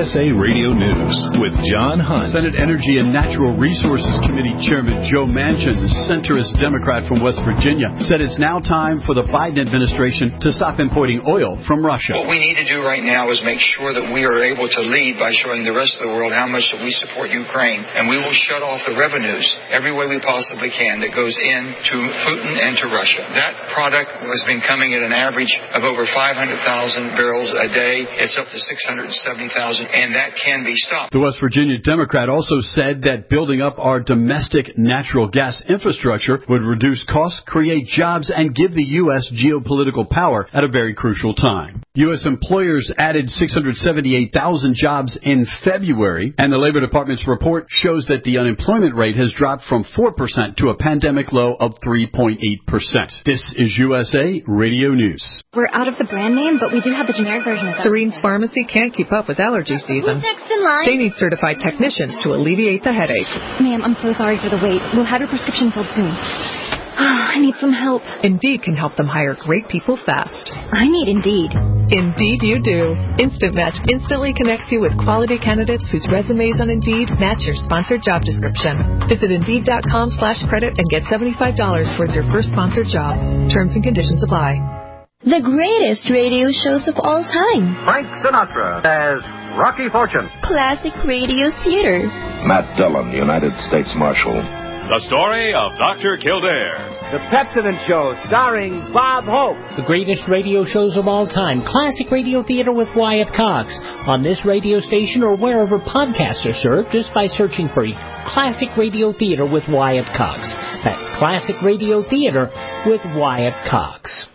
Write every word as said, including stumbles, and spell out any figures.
S A Radio News with John Hunt. Senate Energy and Natural Resources Committee Chairman Joe Manchin, the centrist Democrat from West Virginia, said it's now time for the Biden administration to stop importing oil from Russia. What we need to do right now is make sure that we are able to lead by showing the rest of the world how much that we support Ukraine, and we will shut off the revenues every way we possibly can that goes in to Putin and to Russia. That product has been coming at an average of over five hundred thousand barrels a day. It's up to six hundred seventy thousand, and that can be stopped. The West Virginia Democrat also said that building up our domestic natural gas infrastructure would reduce costs, create jobs, and give the U S geopolitical power at a very crucial time. U S employers added six hundred seventy-eight thousand jobs in February, and the Labor Department's report shows that the unemployment rate has dropped from four percent to a pandemic low of three point eight percent. This is U S A Radio News. We're out of the brand name, but we do have the generic version of that. Serene's Pharmacy can't keep up with allergy season. Who's next in line? They need certified technicians to alleviate the headache. Ma'am, I'm so sorry for the wait. We'll have your prescription filled soon. I need some help. Indeed can help them hire great people fast. I need Indeed. Indeed you do. Instant Match instantly connects you with quality candidates whose resumes on Indeed match your sponsored job description. Visit Indeed.com slash credit and get seventy-five dollars towards your first sponsored job. Terms and conditions apply. The greatest radio shows of all time. Frank Sinatra as Rocky Fortune. Classic radio theater. Matt Dillon, United States Marshal. The story of Doctor Kildare. The Pepsodent Show, starring Bob Hope. The greatest radio shows of all time. Classic Radio Theater with Wyatt Cox. On this radio station or wherever podcasts are served, just by searching for Classic Radio Theater with Wyatt Cox. That's Classic Radio Theater with Wyatt Cox.